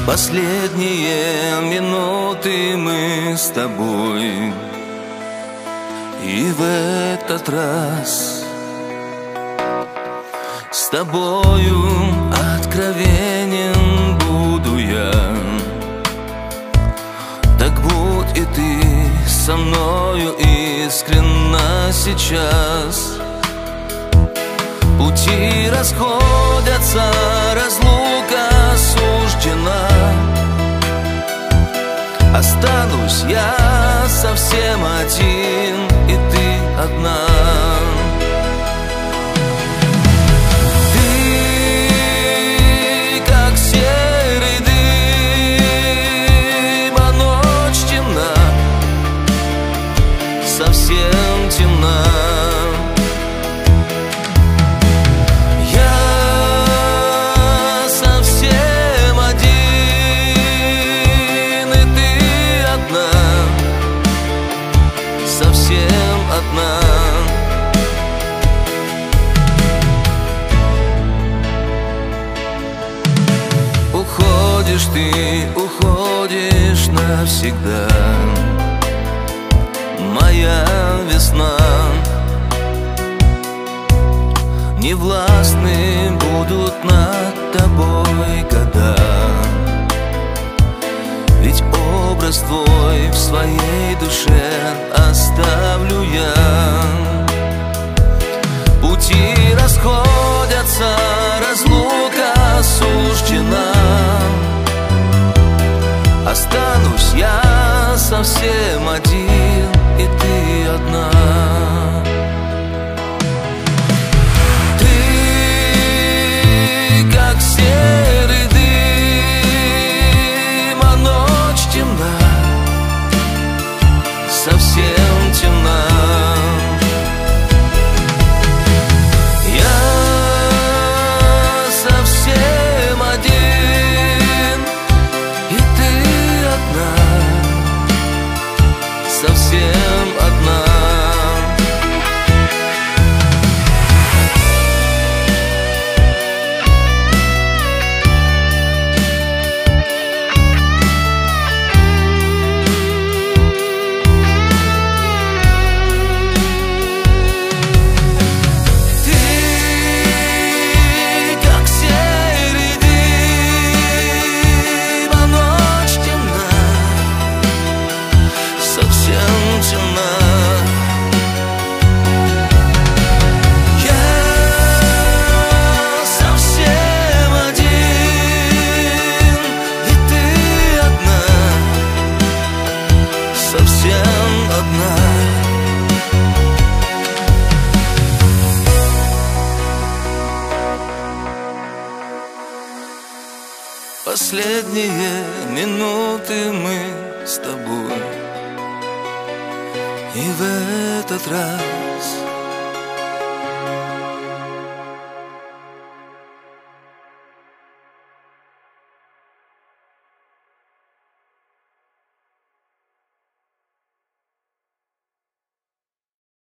Последние минуты мы с тобой, и в этот раз с тобою откровенен буду я. Так будь и ты со мною искренна сейчас. Пути расходятся, разлука суждена. Останусь я совсем один, и ты одна. Ты как серый дым, а ночь темна, совсем темна. Совсем одна. Уходишь ты, уходишь навсегда, моя весна. Невластны будут над тобой года, ведь образ твой в своей душе оставлю я. Пути расходятся, разлука суждена. Останусь я совсем один, и ты одна. Ты как серый дым, а ночь темна, совсем темна. Я совсем один, и ты одна, совсем одна. Последние минуты мы с тобой, и в этот раз